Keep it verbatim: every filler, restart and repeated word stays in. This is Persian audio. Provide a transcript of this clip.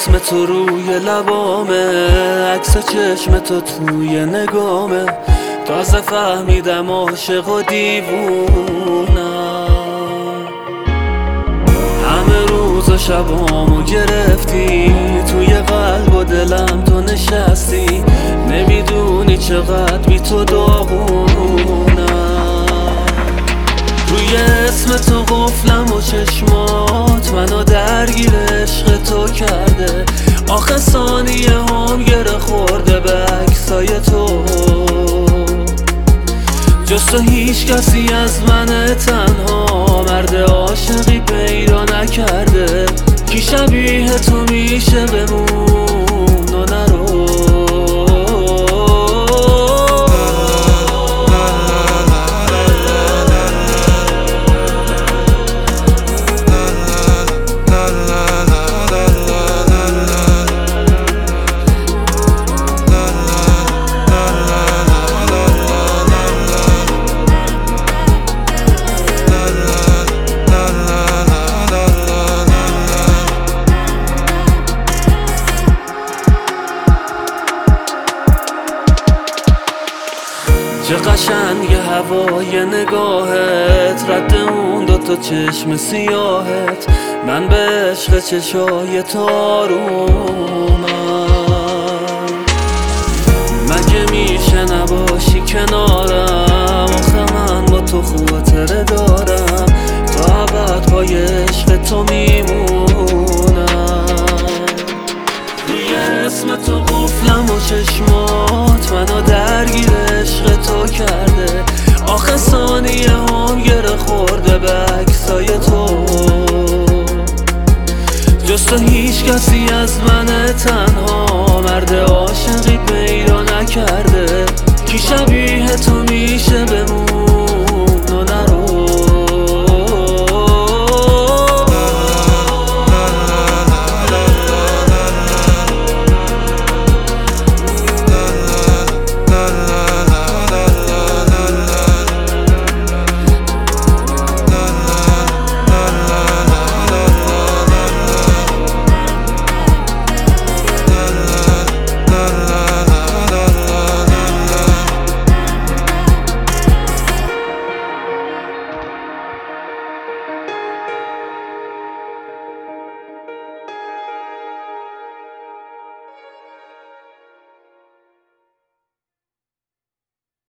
اسم تو روی لبامه، عکس چشم تو توی نگامه. تازه فهمیدم عاشق و دیوونم. همه روز و شبامو گرفتی، توی قلب و دلم تو نشستی. نمیدونی چقدر بی تو داغونم. روی اسم تو قفلم و چشمات منو درگیر عشق تو کرده. آخه ثانیه هم گره خورده به عکسای تو. جز تو هیچ کسی از من تنها مرد عاشقی پیدا نکرده. کی شبیه تو میشه بمون و نرو. چه قشنگ هوای نگاهت، رد اون دوتا چشم سیاهت. من به عشق چشای تو آرومم. مگه میشه نباشی کنارم؟ آخه من با تو خاطره دارم، تا ابد پای عشق تو میمونم. روی اسم تو قفلم و چشمات منو درگیر عشق تو کرده. آخه ثانیه هم گره خورده به عکسای تو. جز تو هیچ کسی از من تنها مرد عاشقی پیدا نکرده. کی شبیه تو